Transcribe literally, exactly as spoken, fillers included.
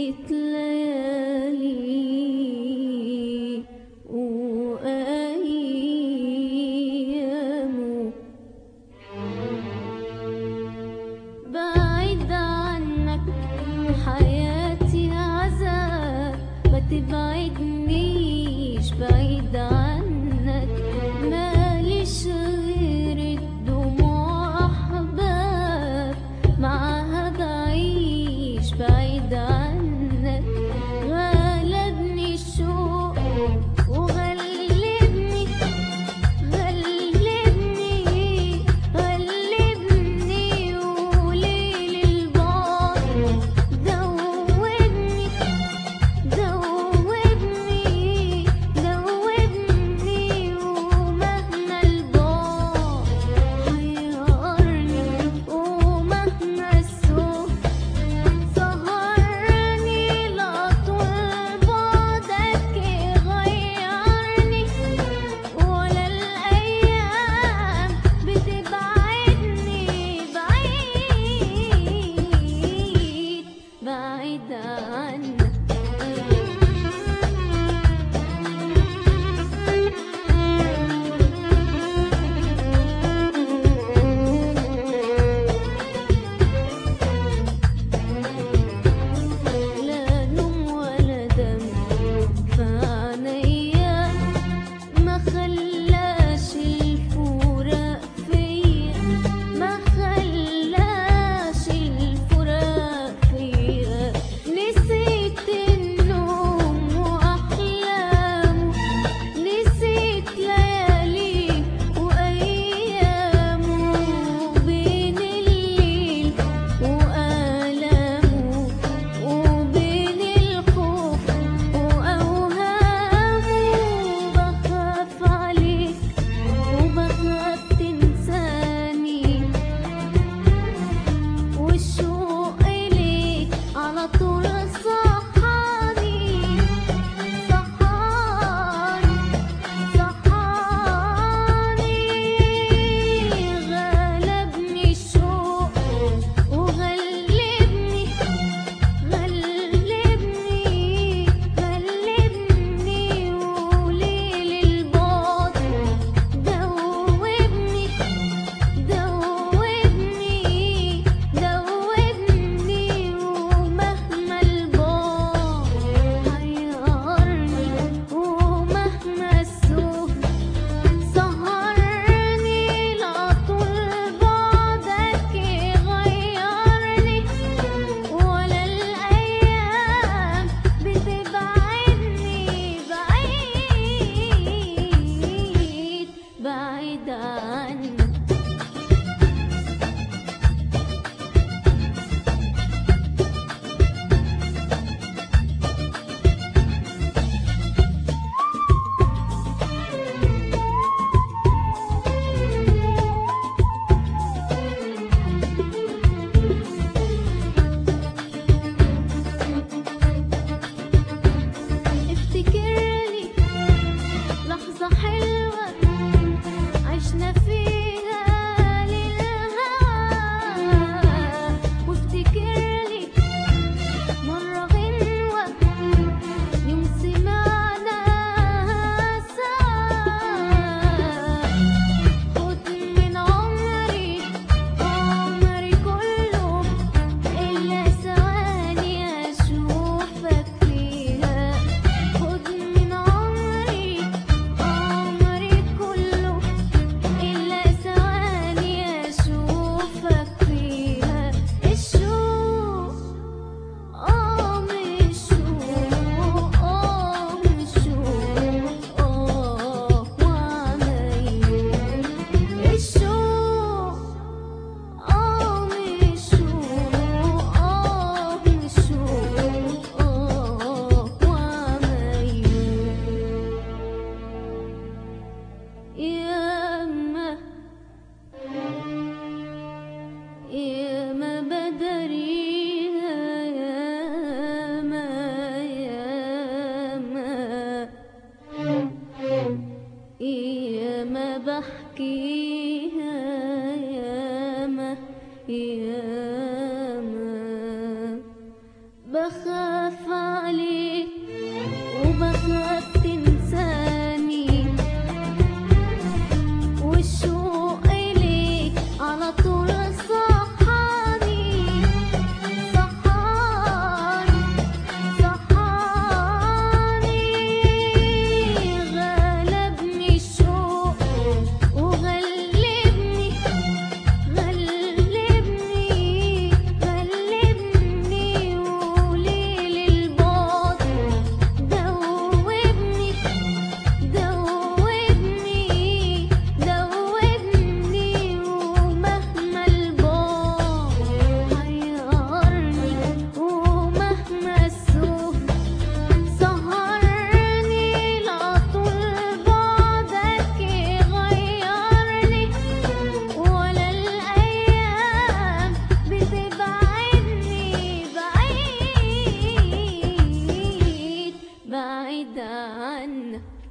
نسيت ليالي وأيامه، بعيد عنك حياتي عذاب، ما تبعدنيش بعيد عنك، ماليش غير الدموع أحباب، معاها بعيش بعيد عنك، غلبني الشوق وغلبني غلبني غلبني وليل البعد دوبني دوبني دوبني، ومهما البعد حيرني، ومهما السوق سهرني، لطول بعدك يغيرني، ولا الأيام بتبعدني بعيد بعيد عنك. لا نوم ولا دم في عينيا، ما خلاش الفراق فيا، ما خلاش الفراق فيا، نسيت النوم وأحلامه، نسيت ليالي وأيامه، بين الليل وآلامه، وبين الخوف وأوهامه، بخاف عليك وبخاف تنساني، والشوق إليك على طول صحاني صحاني صحاني، غلبني الشوق وغلبني غلبني غلبني، وليل البعد دوبني دوبني دوبني، ومهما البعد حيرني، ومهما السوق سهرني، لطول بعدك يغيرني، ولا الأيام بتبعدني بعيد بعيد عنك. افتكرلي لحظة حلوة عشنا فيها للهوى، وافتكرلي مرة غنوة يوم سمعناها سوا، خد من عمري عمري كله إلا ثواني أشوفك فيها، خد من عمري عمري كله إلا ثواني أشوفك فيها، الشوق آه مش شوق آه مش شوق آه وعمايل، الشوق آه مش شوق آه مش شوق آه وعمايل، ياما ياما بدريها، ياما ياما ياما بحكيها، ياما ياما بخاف عنا